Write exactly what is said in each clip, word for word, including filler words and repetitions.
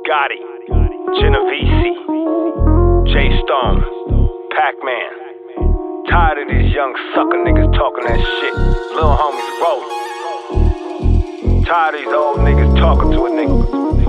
Gotti, Genovese, Jay Stone, Pac-Man. Tired of these young sucker niggas talking that shit. Little homies rolling. Tired of these old niggas talking to a nigga.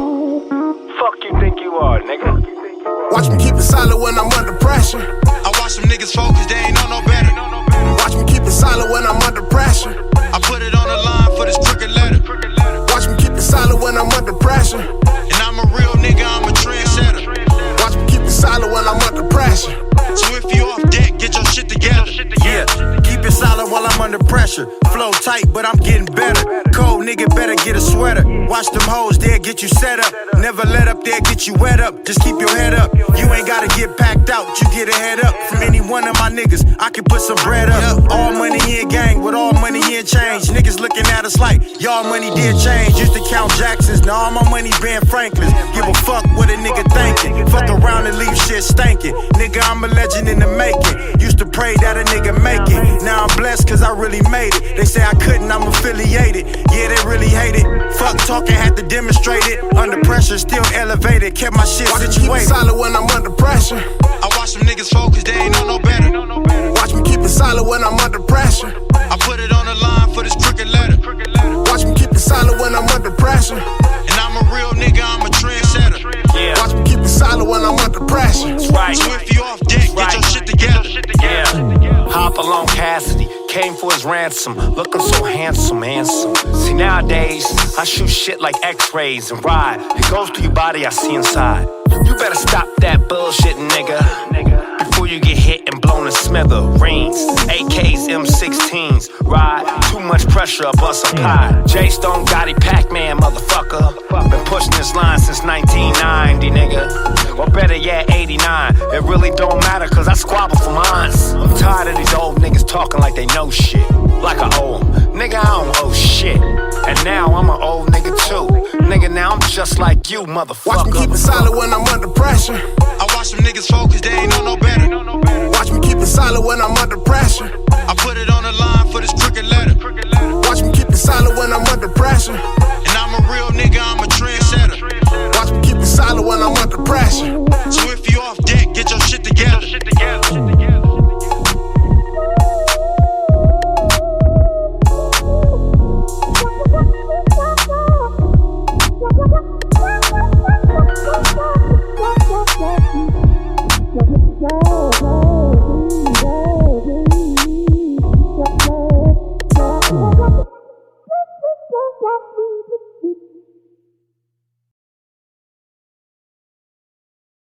Fuck you think you are, nigga? Watch me keep it solid when I'm under pressure. I watch them niggas focus, they ain't know no better. Watch me keep it solid when I'm under pressure. I put it on the line for this crooked letter. Watch me keep it solid when I'm under pressure. And I'm a real nigga, I'm a trendsetter. Watch me keep it solid when I'm under pressure. So if you off deck, get your shit together. Yeah, keep it solid while I'm under pressure. Flow tight, but I'm getting better. Cold nigga better get a sweater. Watch them hoes, they'll get you set up. Never let up, they'll get you wet up. Just keep your head up. You ain't gotta get packed out, you get a head up. From any one of my niggas, I can put some bread up. All money in gang, with all money in change. Niggas looking at us like, y'all money did change. Used to count Jacksons, now all my money Ben Franklins. Give a fuck what a nigga thinking. Fuck around and leave shit stankin'. Nigga, I'm a legend in the making. Used to pray that a nigga make it. Now I'm blessed cause I really made it. They say I couldn't, I'm affiliated. Yeah, they really hate it. Fuck talking, had to demonstrate it. Under pressure, still elevated. Kept my shit Watch me keep it situated. solid when I'm under pressure. I watch them niggas focus, they ain't know no better. Watch me keep it solid when I'm under pressure. I put it on the line for this crooked letter. Watch me keep it solid when I'm under pressure. And I'm a real nigga, I'm a trendsetter. Yeah, Watch me keep it solid when I'm under pressure. that's right. So if you off deck, get your shit together. Yeah. Hop along Cassidy, came for his ransom, looking so handsome, handsome. See nowadays, I shoot shit like X-rays and ride. It goes through your body, I see inside. You better stop that bullshit, nigga, before you get hit and blown to smithereens. A Ks, M sixteens, ride. Too much pressure, I bust a pie. Jay Stone, Gotti, Pac-Man, motherfucker. Been pushing this line since nineteen ninety, nigga. Or better yet, eighty-nine. It really don't matter, cause I squabble for mines. I'm tired of these old niggas talking like they know shit. Like I owe them. Nigga, I don't owe shit. And now I'm an old nigga too. Nigga, now I'm just like you, motherfucker. Watch me keep it solid when I'm under pressure. I watch them niggas focus, they ain't know no better. Watch me keep it solid when I'm under pressure. I put it on the line for this crooked letter. Watch me keep it solid when I'm under pressure.